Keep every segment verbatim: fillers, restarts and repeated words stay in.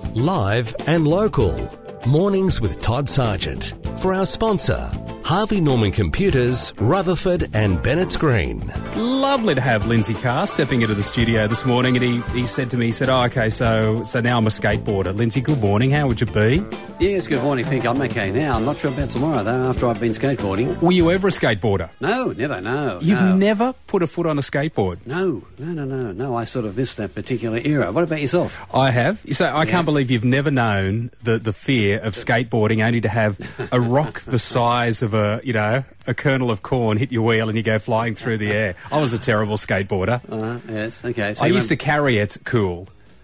Live and local. Mornings with Todd Sargent. For our sponsor, Harvey Norman Computers, Rutherford and Bennett's Green. Lovely to have Lindsay Carr stepping into the studio this morning, and he, he said to me, he said, oh, okay, so so now I'm a skateboarder. Lindsay, good morning. How would you be? Yes, good morning, Pink. I'm okay now. I'm not sure about tomorrow, though, after I've been skateboarding. Were you ever a skateboarder? No, never, no. You've no. never put a foot on a skateboard? No, no, no, no, no. I sort of missed that particular era. What about yourself? I have. So I Yes. can't believe you've never known the, the fear of skateboarding, only to have a rock the size of a, you know, a kernel of corn hit your wheel and you go flying through the air. I was a terrible skateboarder. Uh, yes, okay. So I you used to went- carry it cool.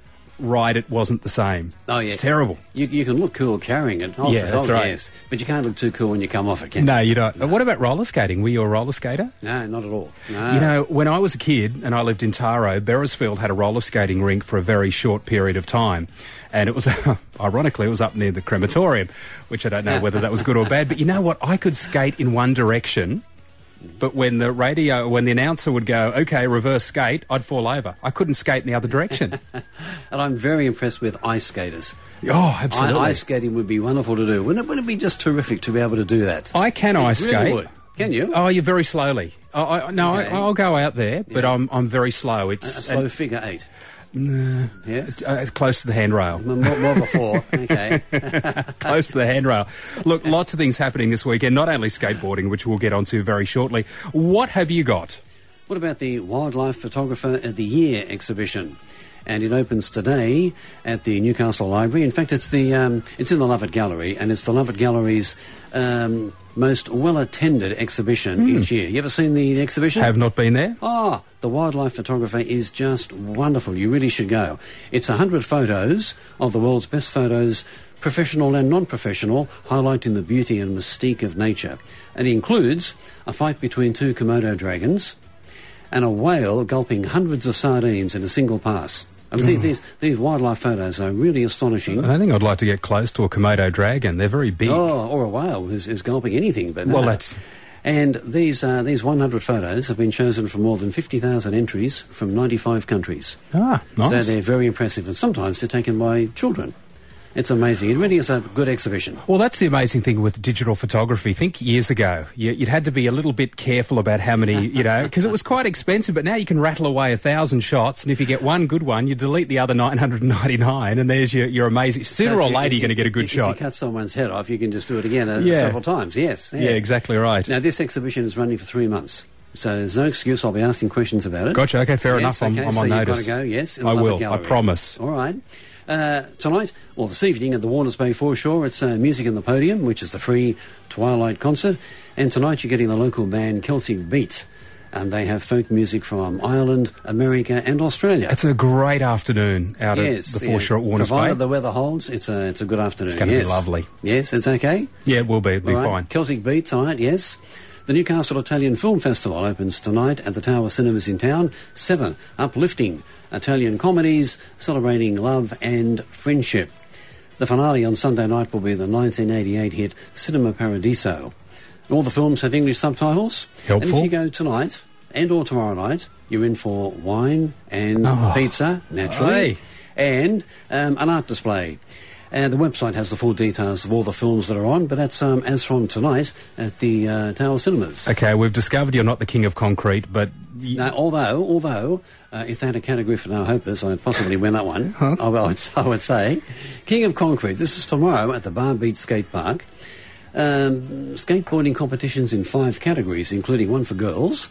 Ride it wasn't the same. Oh, yeah. It's terrible. You, you can look cool carrying it. Oh, Yeah, for- that's oh, right. Yes. But you can't look too cool when you come off it, can No, you don't. What about roller skating? Were you a roller skater? you? No, not at all. No. You know, when I was a kid and I lived in Taro, Beresfield had a roller skating rink for a very short period of time. And it was, ironically, it was up near the crematorium, which I don't know whether that was good or bad. But you know what? I could skate in one direction. But when the radio, when the announcer would go, OK, reverse skate, I'd fall over. I couldn't skate in the other direction. And I'm very impressed with ice skaters. Oh, absolutely. I, ice skating would be wonderful to do. Wouldn't it, wouldn't it be just terrific to be able to do that? I can It ice really skate. would. Can you? Oh, you're very slowly. I, I, no, Okay. I, I'll go out there, but Yeah. I'm I'm very slow. A It's slow and- figure eight. Nah, Yes. uh, it's close to the handrail. More, more of a four. Okay. Close to the handrail. Look, lots of things happening this weekend, not only skateboarding, which we'll get onto very shortly. What have you got? What about the Wildlife Photographer of the Year exhibition? And it opens today at the Newcastle Library. In fact, it's the um, it's in the Lovett Gallery, and it's the Lovett Gallery's um, most well-attended exhibition each year. You ever seen the exhibition? Have not been there? Ah, the Wildlife Photographer is just wonderful. You really should go. It's one hundred photos of the world's best photos, professional and non-professional, highlighting the beauty and mystique of nature. And it includes a fight between two Komodo dragons and a whale gulping hundreds of sardines in a single pass. I mean, these, these wildlife photos are really astonishing. I don't think I'd like to get close to a Komodo dragon. They're very big. Oh, or a whale who's, who's gulping anything. But Well, no. that's- And these uh, these one hundred photos have been chosen from more than fifty thousand entries from ninety-five countries. Ah, nice. So they're very impressive, and sometimes they're taken by children. It's amazing. It really is a good exhibition. Well, that's the amazing thing with digital photography. Think years ago, you, you'd had to be a little bit careful about how many, you know, because it was quite expensive, but now you can rattle away a thousand shots, and if you get one good one, you delete the other nine hundred ninety-nine, and there's your, your amazing... Sooner So or if you- later, you're going to if- get a good if shot. If you cut someone's head off, you can just do it again uh, Yeah. several times. Yes. Yeah, exactly right. Now, this exhibition is running for three months. So there's no excuse. I'll be asking questions about it. Gotcha, okay, fair Yes, enough. I'm, okay, I'm so on you've notice. got to go, yes. in I the Lovett will, I Gallery. promise. All right. Uh, tonight, or this evening at the Warners Bay Foreshore, it's uh, Music in the Podium, which is the free Twilight concert. And tonight you're getting the local band Celtic Beat. And they have folk music from Ireland, America and Australia. It's a great afternoon out yes, at the yeah. foreshore at Warners Bay. Provided the weather holds, it's a, it's a good afternoon. It's going to yes. be lovely. Yes, it's okay. Yeah, it will be. It'll be All right. fine. Celtic Beat tonight, yes. The Newcastle Italian Film Festival opens tonight at the Tower Cinemas in town. Seven uplifting Italian comedies celebrating love and friendship. The finale on Sunday night will be the nineteen eighty-eight hit Cinema Paradiso. All the films have English subtitles. Helpful. And if you go tonight and or tomorrow night, you're in for wine and Oh. pizza, naturally, Aye. and um, an art display. And the website has the full details of all the films that are on, but that's um, as from tonight at the uh, Tower Cinemas. Okay, we've discovered you're not the king of concrete, but... y- Now, although, although, uh, if they had a category for No Hopers, I'd possibly win that one. Huh? I, would, I would say. King of Concrete. This is tomorrow at the Bar Beat Skate Park. Um, skateboarding competitions in five categories, including one for girls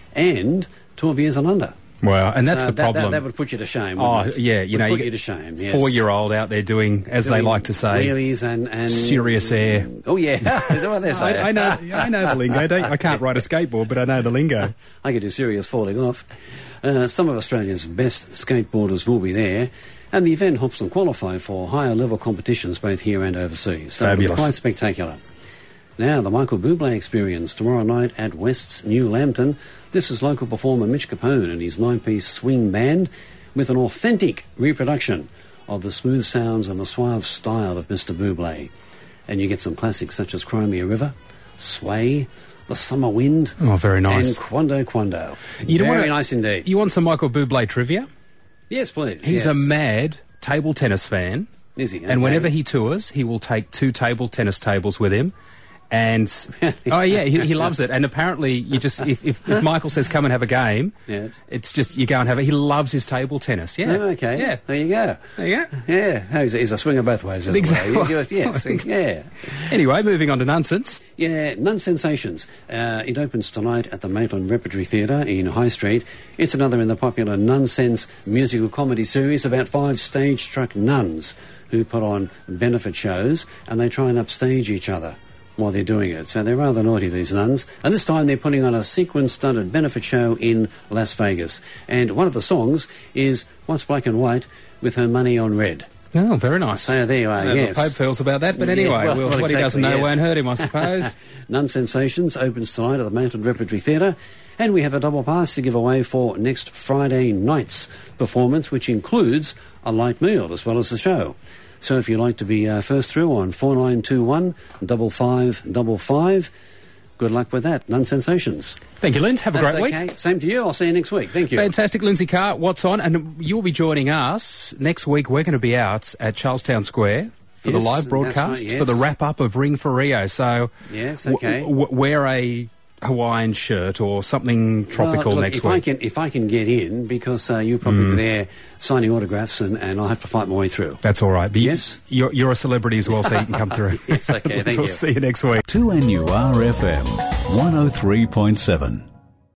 and twelve years and under. Well, and that's So the that, problem. That, that would put you to shame. Oh, wouldn't it? yeah, you Would know, put you you, get to shame. Yes. Four-year-old out there doing, as they Doing like to say, wheelies and, and serious air. Oh yeah, is that what they say? I, I know, I know the lingo. Don't, I can't ride a skateboard, but I know the lingo. I could do serious falling off. Uh, some of Australia's best skateboarders will be there, and the event helps them qualify for higher level competitions both here and overseas. So it'll be Fabulous. quite spectacular. Now, the Michael Bublé Experience tomorrow night at West's New Lambton. This is local performer Mitch Capone and his nine-piece swing band with an authentic reproduction of the smooth sounds and the suave style of Mister Bublé. And you get some classics such as Crimea River, Sway, The Summer Wind, Oh, very nice. and Quando Quando. You don't Very wanna- nice indeed. You want some Michael Bublé trivia? Yes, please. He's yes. a mad table tennis fan. Is he? Okay. And whenever he tours, he will take two table tennis tables with him. And, oh yeah, he, he loves it. And apparently, you just, if, if, if Michael says come and have a game, yes. it's just, you go and have it. He loves his table tennis, yeah. Oh, okay. Yeah. There you go. There you go. Yeah. Oh, he's, a, he's a swinger both ways, as Exactly. it were. Yes, yeah. Anyway, moving on to Nonsense. Yeah, Nunsensations. Uh, it opens tonight at the Maitland Repertory Theatre in High Street. It's another in the popular Nunsense musical comedy series about five stage-struck nuns who put on benefit shows and they try and upstage each other while they're doing it. So they're rather naughty, these nuns. And this time they're putting on a sequin-studded benefit show in Las Vegas. And one of the songs is What's Black and White with Her Money on Red. Oh, very nice. So there you are, uh, yes. The Pope feels about that, but anyway, yeah, well, well, well, what exactly, he doesn't know yes. won't hurt him, I suppose. Nunsensations opens tonight at the Maitland Repertory Theatre. And we have a double pass to give away for next Friday night's performance, which includes a light meal as well as the show. So if you'd like to be uh, first through on four nine two one, five five five five, good luck with that. Nunsensations. Thank you, Linz. Have a That's great okay. week. Same to you. I'll see you next week. Thank you. Fantastic, Lindsay Carr. What's on? And you'll be joining us next week. We're going to be out at Charlestown Square for Yes, the live that's broadcast, right, yes. for the wrap-up of Ring for Rio. So Yes, okay. w- w- wear a Hawaiian shirt or something tropical well, look, next if week. I can, if I can get in, because uh, you'll probably Mm. be there signing autographs and, and I'll have to fight my way through. That's all right. But you- Yes? You're, you're a celebrity as well, so you can come through. Yes, okay, thank We'll you. see you next week. two N U R F M, one oh three point seven.